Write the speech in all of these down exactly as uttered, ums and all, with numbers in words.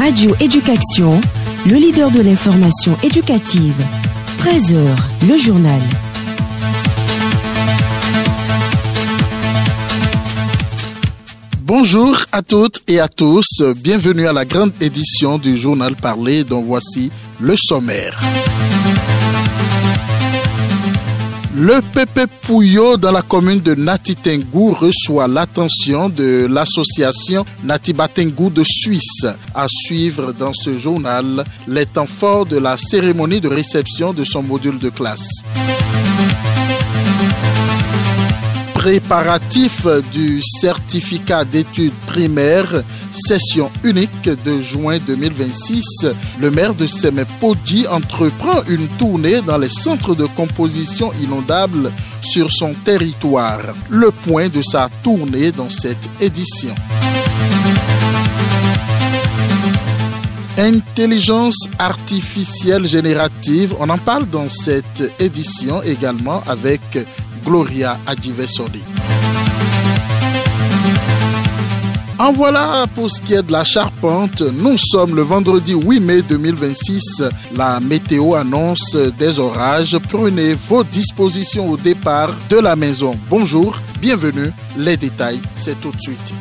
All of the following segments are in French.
Radio Éducation, le leader de l'information éducative. treize heures, le journal. Bonjour à toutes et à tous, bienvenue à la grande édition du journal parlé dont voici le sommaire. Le Pépé Pouyo dans la commune de Nati Tengou reçoit l'attention de l'association Nati Tengou de Suisse. À suivre dans ce journal les temps forts de la cérémonie de réception de son module de classe. Préparatif du certificat d'études primaires, session unique de juin deux mille vingt-six, le maire de Semepodi entreprend une tournée dans les centres de composition inondables sur son territoire. Le point de sa tournée dans cette édition. Intelligence artificielle générative, on en parle dans cette édition également avec Gloria Adivesodi. En voilà pour ce qui est de la charpente. Nous sommes le vendredi huit mai deux mille vingt-six. La météo annonce des orages. Prenez vos dispositions au départ de la maison. Bonjour, bienvenue. Les détails, c'est tout de suite.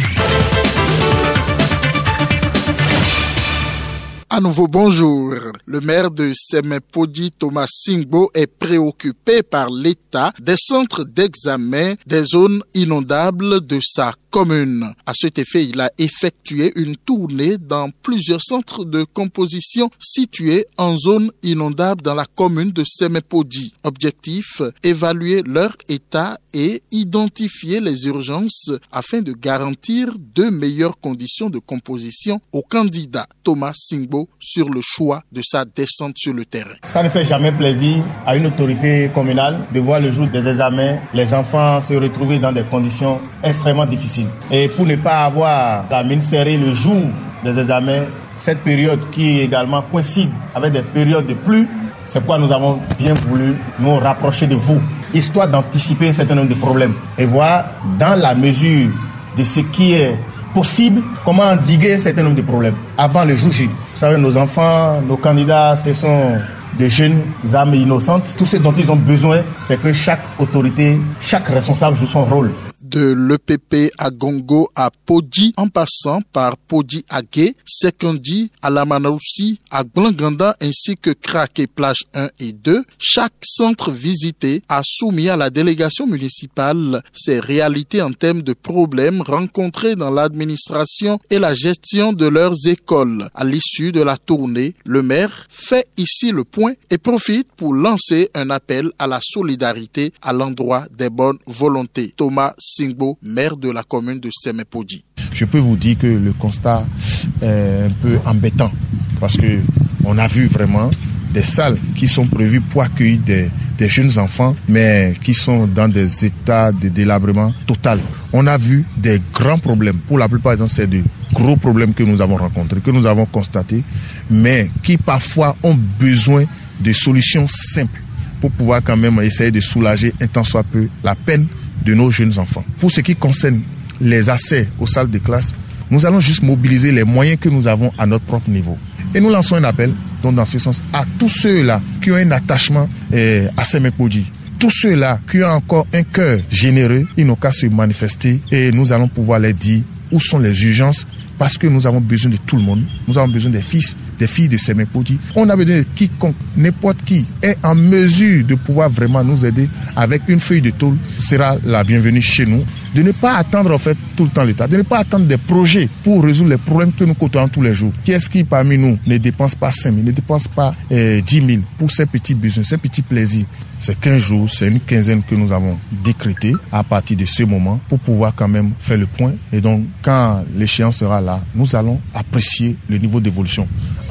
À nouveau, bonjour. Le maire de Semepodi, Thomas Singbo, est préoccupé par l'état des centres d'examen des zones inondables de sa commune. À cet effet, il a effectué une tournée dans plusieurs centres de composition situés en zone inondable dans la commune de Semepodi. Objectif, évaluer leur état et identifier les urgences afin de garantir de meilleures conditions de composition aux candidats. Thomas Singbo sur le choix de sa descente sur le terrain. Ça ne fait jamais plaisir à une autorité communale de voir le jour des examens, les enfants se retrouver dans des conditions extrêmement difficiles. Et pour ne pas avoir la mine serrée le jour des examens, cette période qui également coïncide avec des périodes de pluie, c'est pourquoi nous avons bien voulu nous rapprocher de vous, histoire d'anticiper un certain nombre de problèmes et voir dans la mesure de ce qui est possible, comment endiguer un certain nombre de problèmes avant le jour J. Vous savez, nos enfants, nos candidats, ce sont de jeunes âmes innocentes. Tout ce dont ils ont besoin, c'est que chaque autorité, chaque responsable joue son rôle. De l'E P P à Gongo à Podi, en passant par Podi à Gué, Sekondi à Lamanaoussi, à Glanganda ainsi que Krak et Plage un et deux, chaque centre visité a soumis à la délégation municipale ses réalités en termes de problèmes rencontrés dans l'administration et la gestion de leurs écoles. À l'issue de la tournée, le maire fait ici le point et profite pour lancer un appel à la solidarité à l'endroit des bonnes volontés. Thomas Singbo, maire de la commune de Semepodi. Je peux vous dire que le constat est un peu embêtant parce que on a vu vraiment des salles qui sont prévues pour accueillir des, des jeunes enfants, mais qui sont dans des états de délabrement total. On a vu des grands problèmes. Pour la plupart, c'est de gros problèmes que nous avons rencontrés, que nous avons constatés, mais qui parfois ont besoin de solutions simples pour pouvoir quand même essayer de soulager un tant soit peu la peine de nos jeunes enfants. Pour ce qui concerne les accès aux salles de classe, nous allons juste mobiliser les moyens que nous avons à notre propre niveau. Et nous lançons un appel, donc dans ce sens, à tous ceux-là qui ont un attachement eh, à Semepodi, tous ceux-là qui ont encore un cœur généreux, ils n'ont qu'à se manifester et nous allons pouvoir leur dire où sont les urgences, parce que nous avons besoin de tout le monde. Nous avons besoin des fils, des filles de Semepodi. On a besoin de quiconque, n'importe qui est en mesure de pouvoir vraiment nous aider avec une feuille de tôle sera la bienvenue chez nous. De ne pas attendre en fait tout le temps l'État, de ne pas attendre des projets pour résoudre les problèmes que nous côtoyons tous les jours. Qui est-ce qui parmi nous ne dépense pas cinq mille, ne dépense pas eh, dix mille pour ces petits besoins, ces petits plaisirs? C'est quinze jours, c'est une quinzaine que nous avons décrété à partir de ce moment pour pouvoir quand même faire le point. Et donc, quand l'échéance sera là, nous allons apprécier le niveau d'évolution.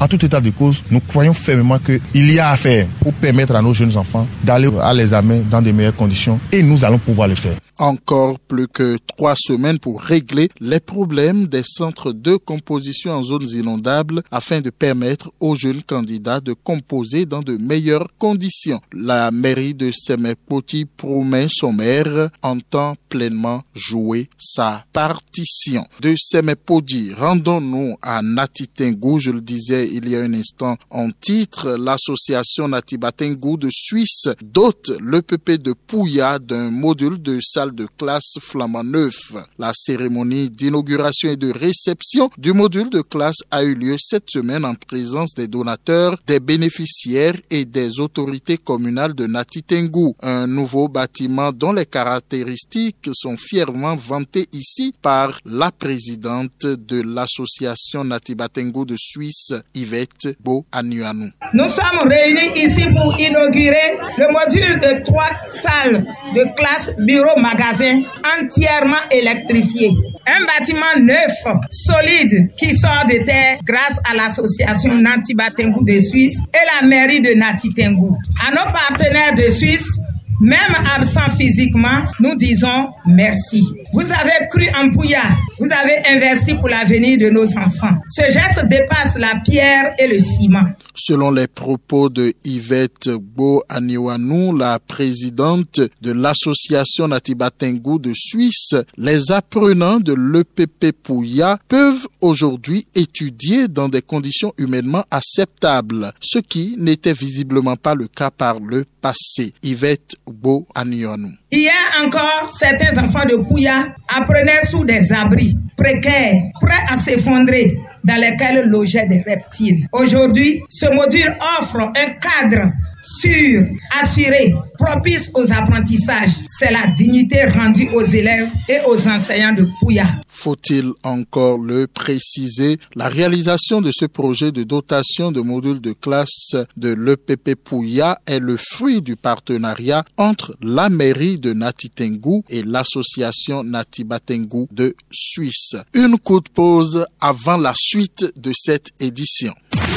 En tout état de cause, nous croyons fermement qu'il y a à faire pour permettre à nos jeunes enfants d'aller à l'examen dans de meilleures conditions et nous allons pouvoir le faire. Encore plus que trois semaines pour régler les problèmes des centres de composition en zones inondables afin de permettre aux jeunes candidats de composer dans de meilleures conditions. La mairie de Semepoti promet son maire entend pleinement jouer sa partition. De Semepoti, rendons-nous à Nati Tengou. Je le disais il y a un instant en titre, l'association Natiba Tengou de Suisse dote l'E P P de Pouya d'un module de salle de classe flambant neuf. La cérémonie d'inauguration et de réception du module de classe a eu lieu cette semaine en présence des donateurs, des bénéficiaires et des autorités communales de Nati Tengou. Un nouveau bâtiment dont les caractéristiques sont fièrement vantées ici par la présidente de l'association Natiba Tengou de Suisse, Yvette Bo Anuanou. Nous sommes réunis ici pour inaugurer le module de trois salles de classe bureau-magasin entièrement électrifié. Un bâtiment neuf, solide, qui sort de terre grâce à l'association Natiba Tengou de Suisse et la mairie de Nati Tengou. À nos partenaires de Suisse, même absents physiquement, nous disons merci. Vous avez cru en Pouya, vous avez investi pour l'avenir de nos enfants. Ce geste dépasse la pierre et le ciment. Selon les propos de Yvette Bo Aniwanou, la présidente de l'association Natiba Tengou de Suisse, les apprenants de l'E P P Pouya peuvent aujourd'hui étudier dans des conditions humainement acceptables, ce qui n'était visiblement pas le cas par le passé. Yvette Bo Aniwanou. Hier encore, certains enfants de Pouya apprenaient sous des abris précaires, prêts à s'effondrer, dans lesquels logeaient des reptiles. Aujourd'hui, ce module offre un cadre sûr, assuré, propice aux apprentissages. C'est la dignité rendue aux élèves et aux enseignants de Pouya. Faut-il encore le préciser, la réalisation de ce projet de dotation de modules de classe de l'E P P Pouya est le fruit du partenariat entre la mairie de Nati Tengou et l'association Natiba Tengou de Suisse. Une courte pause avant la suite de cette édition.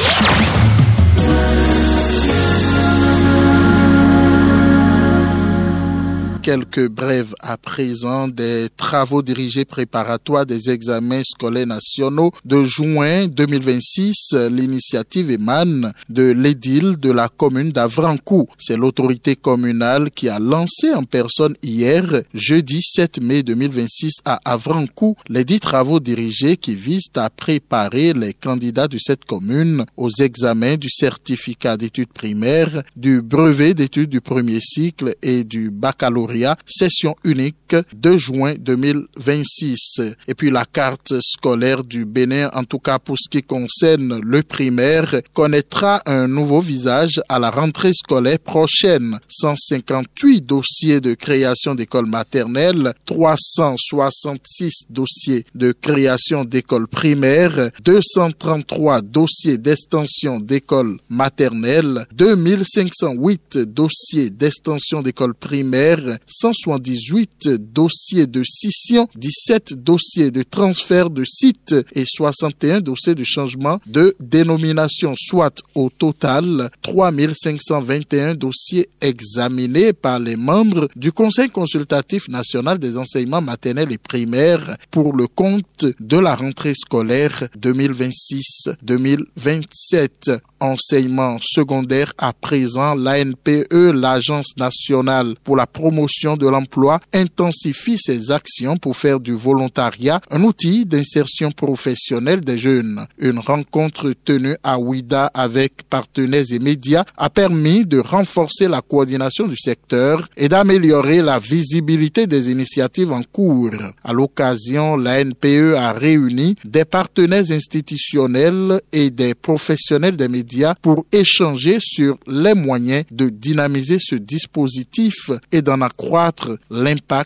Quelques brèves à présent des travaux dirigés préparatoires des examens scolaires nationaux de juin deux mille vingt-six. L'initiative émane de l'édile de la commune d'Avrankou. C'est l'autorité communale qui a lancé en personne hier, jeudi sept mai deux mille vingt-six à Avrankou, les dix travaux dirigés qui visent à préparer les candidats de cette commune aux examens du certificat d'études primaires, du brevet d'études du premier cycle et du baccalauréat. Session unique de juin deux mille vingt-six. Et puis la carte scolaire du Bénin, en tout cas pour ce qui concerne le primaire, connaîtra un nouveau visage à la rentrée scolaire prochaine. cent cinquante-huit dossiers de création d'écoles maternelles, trois cent soixante-six dossiers de création d'écoles primaires, deux cent trente-trois dossiers d'extension d'écoles maternelles, deux mille cinq cent huit dossiers d'extension d'écoles primaires, cent soixante-dix-huit dossiers de scission, dix-sept dossiers de transfert de site et soixante et un dossiers de changement de dénomination, soit au total trois mille cinq cent vingt et un dossiers examinés par les membres du Conseil consultatif national des enseignements maternels et primaires pour le compte de la rentrée scolaire deux mille vingt-six deux mille vingt-sept. Enseignement secondaire à présent, l'A N P E, l'Agence nationale pour la promotion de l'emploi, intensifie ses actions pour faire du volontariat un outil d'insertion professionnelle des jeunes. Une rencontre tenue à Ouida avec partenaires et médias a permis de renforcer la coordination du secteur et d'améliorer la visibilité des initiatives en cours. À l'occasion, l'A N P E a réuni des partenaires institutionnels et des professionnels des médias pour échanger sur les moyens de dynamiser ce dispositif et d'en accroître l'impact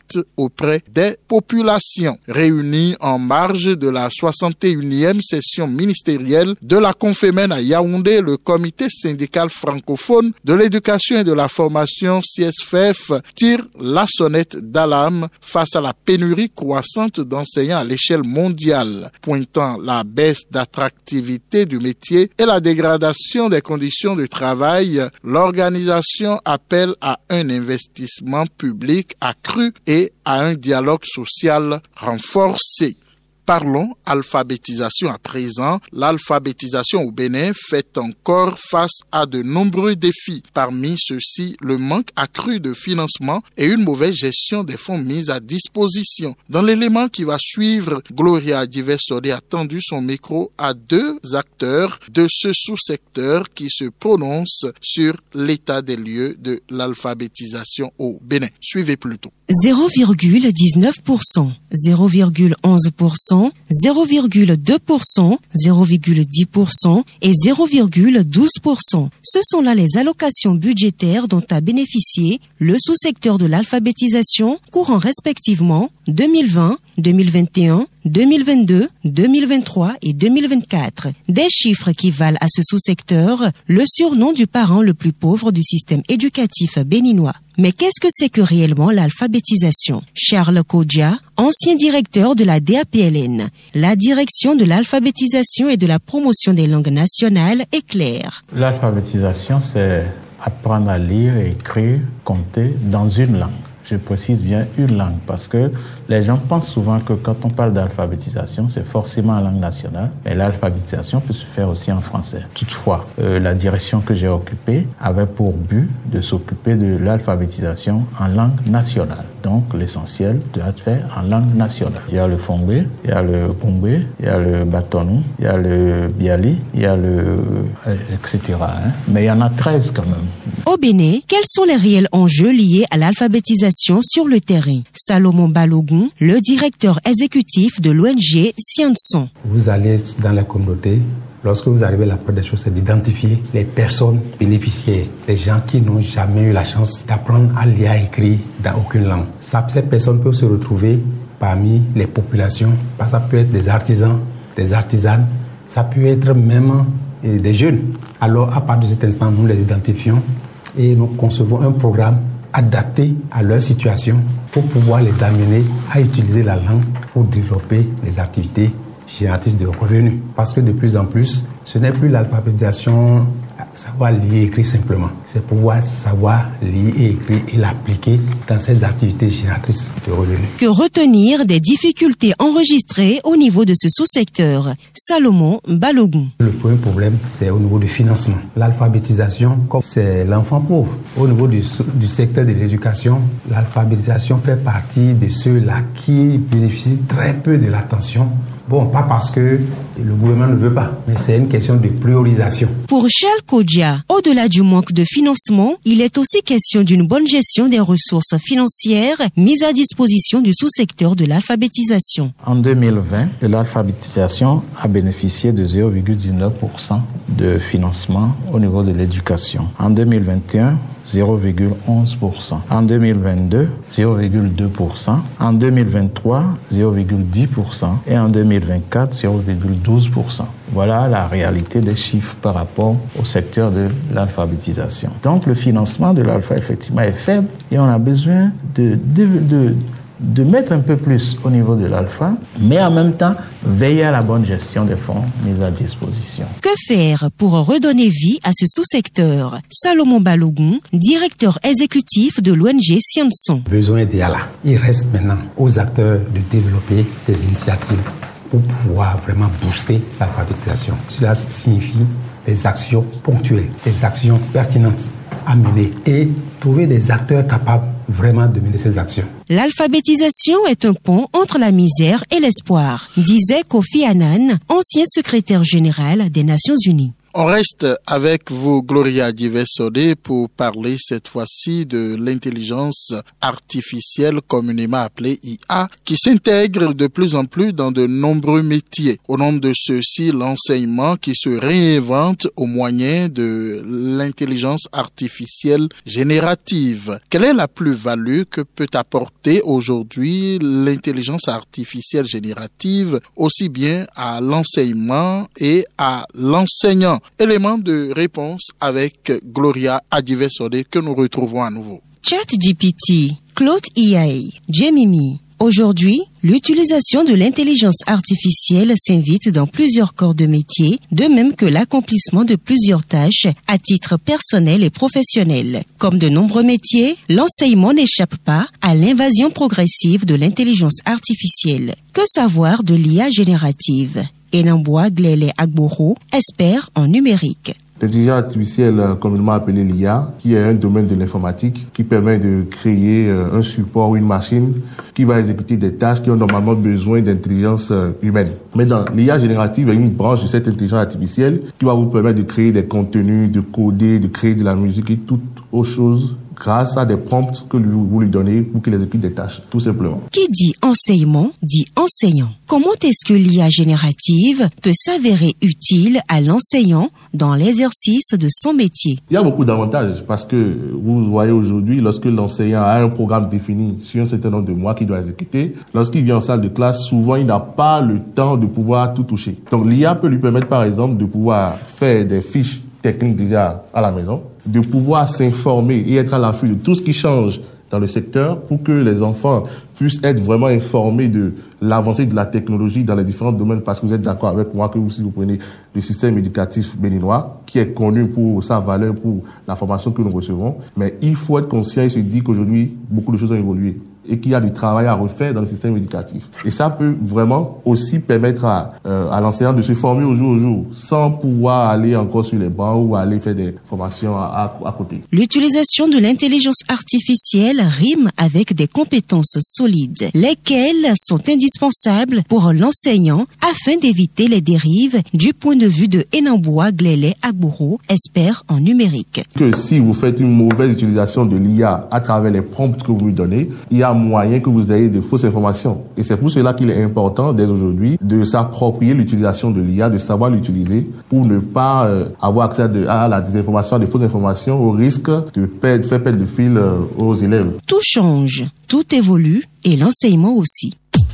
inédite auprès des populations. Réunis en marge de la soixante et unième session ministérielle de la Confémen à Yaoundé, le comité syndical francophone de l'éducation et de la formation C S F F tire la sonnette d'alarme face à la pénurie croissante d'enseignants à l'échelle mondiale, pointant la baisse d'attractivité du métier et la dégradation des conditions de travail. L'organisation appelle à un investissement public accru et à un dialogue social renforcé. Parlons alphabétisation à présent. L'alphabétisation au Bénin fait encore face à de nombreux défis. Parmi ceux-ci, le manque accru de financement et une mauvaise gestion des fonds mis à disposition. Dans l'élément qui va suivre, Gloria Diversodé a tendu son micro à deux acteurs de ce sous-secteur qui se prononcent sur l'état des lieux de l'alphabétisation au Bénin. Suivez plutôt. zéro virgule dix-neuf pour cent, zéro virgule onze pour cent, zéro virgule deux pour cent, zéro virgule dix pour cent et zéro virgule douze pour cent. Ce sont là les allocations budgétaires dont a bénéficié le sous-secteur de l'alphabétisation courant respectivement deux mille vingt, deux mille vingt et un, deux mille vingt-deux, deux mille vingt-trois et deux mille vingt-quatre. Des chiffres qui valent à ce sous-secteur le surnom du parent le plus pauvre du système éducatif béninois. Mais qu'est-ce que c'est que réellement l'alphabétisation? Charles Kodja, ancien directeur de la D A P L N, la direction de l'alphabétisation et de la promotion des langues nationales, est claire. L'alphabétisation, c'est apprendre à lire, écrire, compter dans une langue. Je précise bien une langue parce que les gens pensent souvent que quand on parle d'alphabétisation, c'est forcément en langue nationale, mais l'alphabétisation peut se faire aussi en français. Toutefois, euh, la direction que j'ai occupée avait pour but de s'occuper de l'alphabétisation en langue nationale. Donc, l'essentiel doit être fait en langue nationale. Il y a le Fongbe, il y a le Gungbe, il y a le Batonou, il y a le Biali, il y a le... Euh, et cetera. Hein. Mais il y en a treize quand même. Au Bénin, quels sont les réels enjeux liés à l'alphabétisation sur le terrain? Salomon Balogun, le directeur exécutif de l'O N G Scienson. Vous allez dans la communauté. Lorsque vous arrivez, la première des choses, c'est d'identifier les personnes bénéficiaires, les gens qui n'ont jamais eu la chance d'apprendre à lire et écrire dans aucune langue. Ça, ces personnes peuvent se retrouver parmi les populations. Ça peut être des artisans, des artisanes, ça peut être même des jeunes. Alors, à partir de cet instant, nous les identifions et nous concevons un programme adapté à leur situation pour pouvoir les amener à utiliser la langue pour développer les activités génératrices de revenus. Parce que de plus en plus, ce n'est plus l'alphabétisation, savoir lire et écrire simplement. C'est pouvoir savoir lire et écrire et l'appliquer dans ces activités génératrices de revenus. Que retenir des difficultés enregistrées au niveau de ce sous-secteur? Salomon Balogun. Le premier problème, c'est au niveau du financement. L'alphabétisation, comme c'est l'enfant pauvre. Au niveau du, du secteur de l'éducation, l'alphabétisation fait partie de ceux-là qui bénéficient très peu de l'attention. Bon, pas parce que le gouvernement ne veut pas, mais c'est une question de priorisation. Pour Charles Kodja, au-delà du manque de financement, il est aussi question d'une bonne gestion des ressources financières mises à disposition du sous-secteur de l'alphabétisation. En deux mille vingt, l'alphabétisation a bénéficié de zéro virgule dix-neuf pour cent de financement au niveau de l'éducation. En deux mille vingt et un, zéro virgule onze pour cent. En deux mille vingt-deux, zéro virgule deux pour cent. En deux mille vingt-trois, zéro virgule dix pour cent. Et en deux mille vingt-quatre, zéro virgule douze pour cent. Voilà la réalité des chiffres par rapport au secteur de l'alphabétisation. Donc le financement de l'alpha effectivement est faible et on a besoin de, de, de de mettre un peu plus au niveau de l'alpha, mais en même temps, veiller à la bonne gestion des fonds mis à disposition. Que faire pour redonner vie à ce sous-secteur? Salomon Balogun, directeur exécutif de l'O N G Scienson. Besoin d'y aller. Il reste maintenant aux acteurs de développer des initiatives pour pouvoir vraiment booster l'alphabétisation. Cela signifie des actions ponctuelles, des actions pertinentes à mener et trouver des acteurs capables vraiment de mener ces actions. L'alphabétisation est un pont entre la misère et l'espoir, disait Kofi Annan, ancien secrétaire général des Nations Unies. On reste avec vous, Gloria Adjivesode, pour parler cette fois-ci de l'intelligence artificielle communément appelée I A, qui s'intègre de plus en plus dans de nombreux métiers. Au nombre de ceux-ci, l'enseignement qui se réinvente au moyen de l'intelligence artificielle générative. Quelle est la plus-value que peut apporter aujourd'hui l'intelligence artificielle générative, aussi bien à l'enseignement et à l'enseignant? Élément de réponse avec Gloria Adjivesode que nous retrouvons à nouveau. ChatGPT, Claude A I, Gemini. Aujourd'hui, l'utilisation de l'intelligence artificielle s'invite dans plusieurs corps de métier, de même que l'accomplissement de plusieurs tâches à titre personnel et professionnel. Comme de nombreux métiers, l'enseignement n'échappe pas à l'invasion progressive de l'intelligence artificielle. Que savoir de l'I A générative? Enamboa Glele Agboro, expert en numérique. L'intelligence artificielle, communément appelée l'I A, qui est un domaine de l'informatique qui permet de créer un support ou une machine qui va exécuter des tâches qui ont normalement besoin d'intelligence humaine. Mais dans l'I A générative, il y a une branche de cette intelligence artificielle qui va vous permettre de créer des contenus, de coder, de créer de la musique et toutes autres choses grâce à des prompts que vous lui donnez pour qu'il exécute des tâches, tout simplement. Qui dit enseignement, dit enseignant. Comment est-ce que l'I A générative peut s'avérer utile à l'enseignant dans l'exercice de son métier? Il y a beaucoup d'avantages parce que vous voyez aujourd'hui, lorsque l'enseignant a un programme défini sur un certain nombre de mois qu'il doit exécuter, lorsqu'il vient en salle de classe, souvent il n'a pas le temps de pouvoir tout toucher. Donc l'I A peut lui permettre par exemple de pouvoir faire des fiches techniques déjà à la maison, de pouvoir s'informer et être à l'affût de tout ce qui change dans le secteur pour que les enfants puissent être vraiment informés de l'avancée de la technologie dans les différents domaines, parce que vous êtes d'accord avec moi que vous, si vous prenez le système éducatif béninois, qui est connu pour sa valeur, pour la formation que nous recevons, mais il faut être conscient et se dire qu'aujourd'hui, beaucoup de choses ont évolué et qu'il y a du travail à refaire dans le système éducatif. Et ça peut vraiment aussi permettre à, euh, à l'enseignant de se former au jour au jour, sans pouvoir aller encore sur les bancs ou aller faire des formations à, à, à côté. L'utilisation de l'intelligence artificielle rime avec des compétences solides, lesquelles sont indispensables pour l'enseignant afin d'éviter les dérives du point de vue de Enamboa Glele Agboro, expert en numérique. Que si vous faites une mauvaise utilisation de l'I A à travers les prompts que vous lui donnez, il y a moyen que vous ayez de fausses informations. Et c'est pour cela qu'il est important dès aujourd'hui de s'approprier l'utilisation de l'I A, de savoir l'utiliser pour ne pas euh, avoir accès à, de, à la désinformation, à des fausses informations, au risque de perdre, faire perdre le fil euh, aux élèves. Tout change, tout évolue et l'enseignement aussi.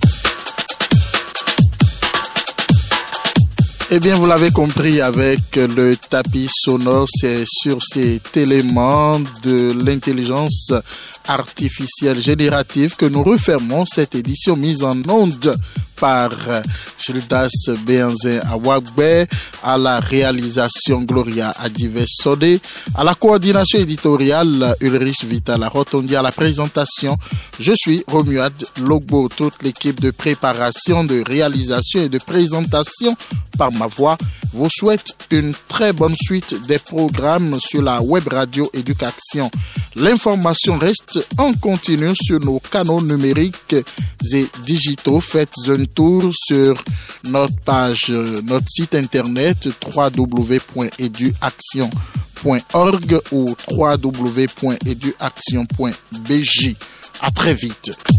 Eh bien, vous l'avez compris, avec le tapis sonore, c'est sur cet élément de l'intelligence artificielle générative que nous refermons cette édition mise en onde par Gildas Béanzin Awagbe, à la réalisation Gloria Adjivesode, à la coordination éditoriale Ulrich Vital Rotondi, à la présentation. Je suis Romuald Logbo, toute l'équipe de préparation, de réalisation et de présentation par ma voix vous souhaite une très bonne suite des programmes sur la web radio Éducation. L'information reste en continu sur nos canaux numériques et digitaux. Faites un tour sur notre page, notre site internet w w w point eduaction point org ou w w w point eduaction point b j. À très vite.